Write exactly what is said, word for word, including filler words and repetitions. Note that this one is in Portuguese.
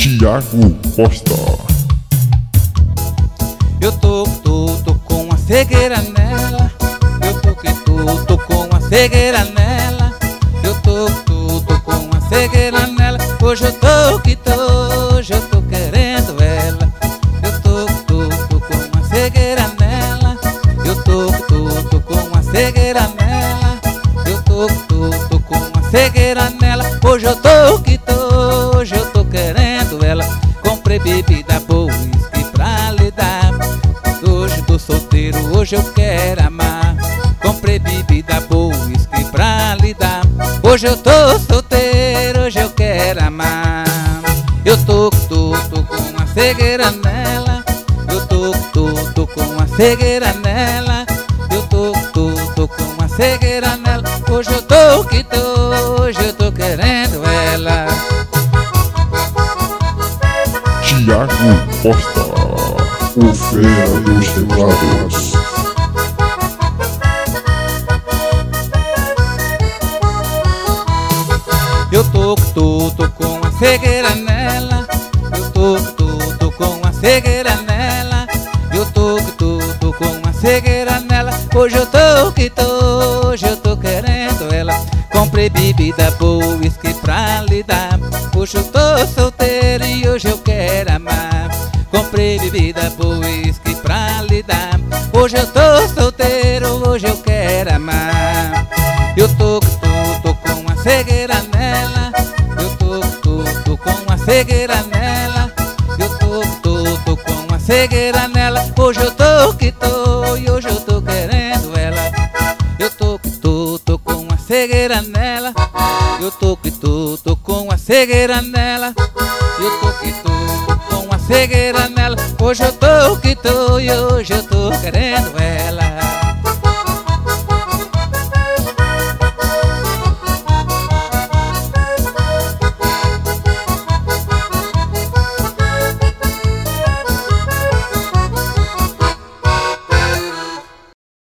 Thiago Costa. Eu tô, tô, tô com a cegueira nela. Eu tô que tô, tô com a cegueira nela. Eu tô, tô, tô com a cegueira nela. Hoje eu tô que tô, hoje eu tô querendo ela. Eu tô, tô, tô com a cegueira nela. Eu tô, tô, tô com a cegueira nela. Eu tô, tô, tô com a cegueira nela. Hoje eu tô que tô, hoje eu tô querendo ela. Comprei bebida boa, uísque pra lhe dar. Hoje tô solteiro, hoje eu quero amar. Comprei bebida boa, uísque pra lhe dar. Hoje eu tô solteiro, hoje eu quero amar. Eu tô, tô, tô com a cegueira nela. Eu tô, tô, tô com a cegueira nela. Eu tô, tô, tô com a cegueira nela. Hoje eu tô que tô, hoje eu tô querendo ela. Thiago Costa, o fera dos teclados. Eu tô, tô, tô com a cegueira nela. Eu tô, tô, tô com a cegueira nela. Eu tô, tô, tô com a cegueira nela. Hoje eu tô que tô, hoje eu tô querendo ela. Comprei bebida boa, uísque pra lhe dar. Hoje eu tô solteiro e hoje eu quero amar. Comprei bebida boa, uísque pra lhe dar. Hoje eu tô solteiro, hoje eu quero amar. Eu tô, tô, tô com a cegueira nela. Eu tô, tô, tô com a cegueira nela. Eu tô, tô, tô com a cegueira nela. Hoje eu tô que tô e hoje eu tô querendo ela. Eu tô que tô, tô com a cegueira nela. Eu tô que tô, tô com a cegueira nela. Eu tô que tô, tô com a cegueira nela. Hoje eu tô que tô e hoje eu tô